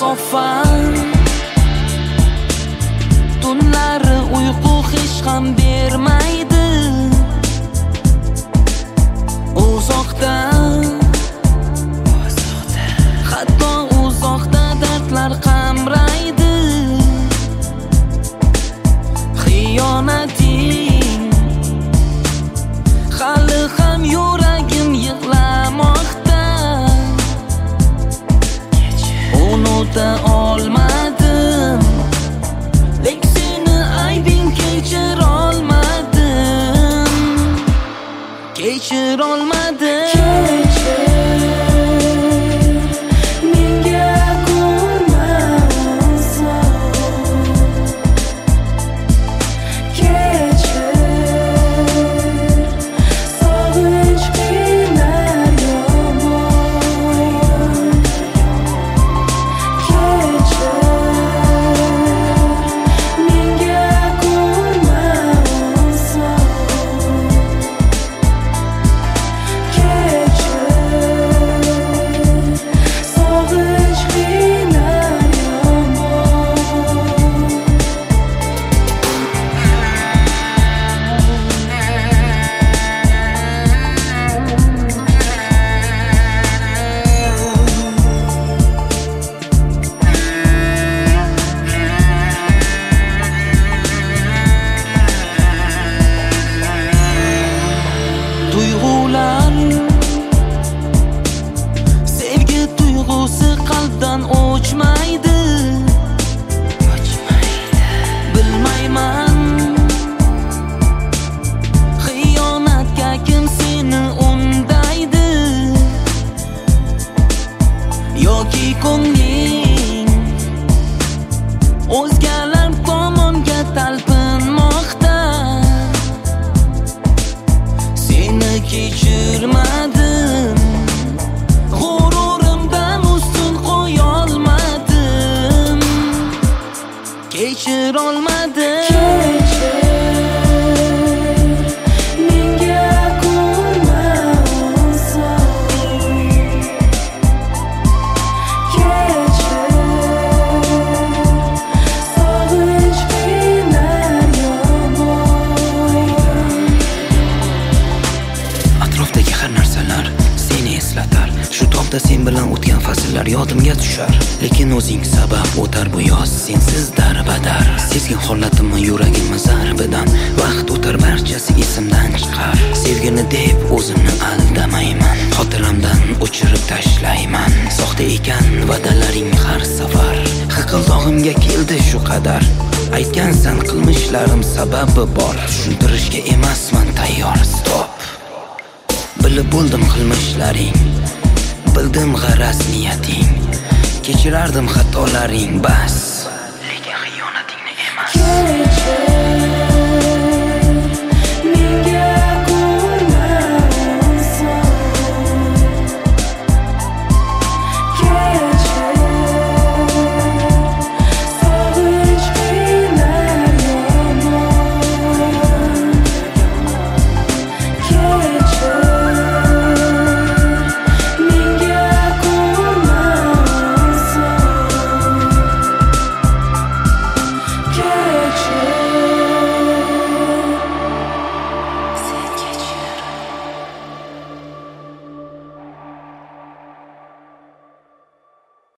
musaffar. Tunlari uyqu hech ham bermaydi. Uzoqda, hatto uzoqda dardlar qamraydi. Xiyonating hali ham yuragim yig'lamoqda. Unuta olmadim, lek seni aybing kechir olmadim. Kechir olmadim. Tuyg'ular, sevgi tuyg'usi qalbdan o'chmaydi. Bilmayman, xiyonatga kim seni undaydi, yoki ko'ngling o'zgalar tomonga talpinmoqda. Kechirmadim, g'ururimdan ustun qo'yolmadim. Kechir olmadim. Shu topda sen bilan o'tgan fasllar yodimga tushar, lekin o'zing sabab o'tar bu yoz sensiz darbadar. Sezgin holatimni yuragimni zarbidan, vaqt o'tar barchasi esimdan chiqar. Sevgini deb o'zimni aldamayman, xotiramdan o'chirib tashlayman. Soxta ekan va'dalaring har safar, hiqildog'imga keldi shu qadar. Aytgansan qilmishlarim sababi bor, tushuntirishga emasman tayyor. Stop, bilib bo'ldim qilmishlaring, bildim g'araz niyating, kechirardim xatolaring bas.